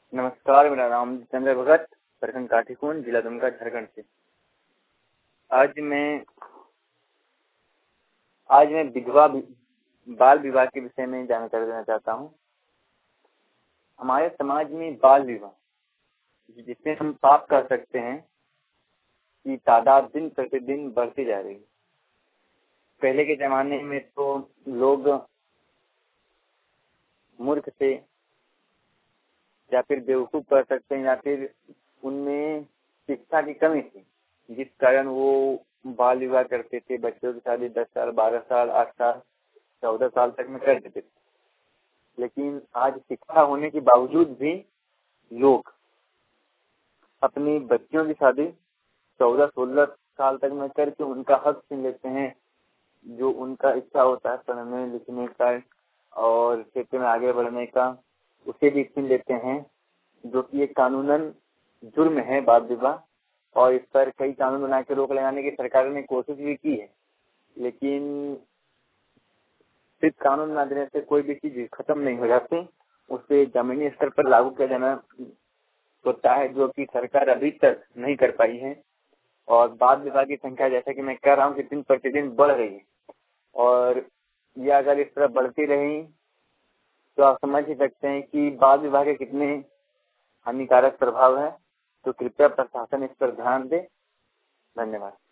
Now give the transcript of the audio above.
नमस्कार, मेरा नाम जितेंद्र भगत, प्रखंड काठीकुंड, जिला दुमका, झारखंड से। आज मैं विधवा बाल विवाह के विषय में जानकारी देना चाहता हूँ। हमारे समाज में बाल विवाह, जिससे हम पाप कर सकते हैं, की तादाद दिन प्रतिदिन बढ़ती जा रही है। पहले के जमाने में तो लोग मूर्ख थे या फिर बेवकूफ कर सकते हैं, या फिर उनमें शिक्षा की कमी थी, जिस कारण वो बाल विवाह करते थे। बच्चों की शादी 10 साल, 12 साल, 8 साल, 14 साल तक में कर देते थे। लेकिन आज शिक्षा होने के बावजूद भी लोग अपनी बच्चियों की शादी 14-16 साल तक में करके उनका हक छीन लेते हैं। जो उनका इच्छा होता है पढ़ने लिखने का और क्षेत्र में आगे बढ़ने का, उसे भी छीन लेते हैं, जो कि एक कानूनन जुर्म है बाल विवाह। और इस पर कई कानून बना के रोक लगाने की सरकार ने कोशिश भी की है, लेकिन सिर्फ कानून न देने से कोई भी चीज खत्म नहीं हो जाती। उसे जमीनी स्तर पर लागू किया जाना होता है, जो कि सरकार अभी तक नहीं कर पाई है। और बाल विवाह की संख्या, जैसा कि मैं कह रहा हूँ, कि दिन प्रतिदिन बढ़ रही है। और ये अगर इस तरह बढ़ती रही तो आप समझ ही सकते हैं कि बाल विवाह के कितने हानिकारक प्रभाव है। तो कृपया प्रशासन इस पर ध्यान दे। धन्यवाद।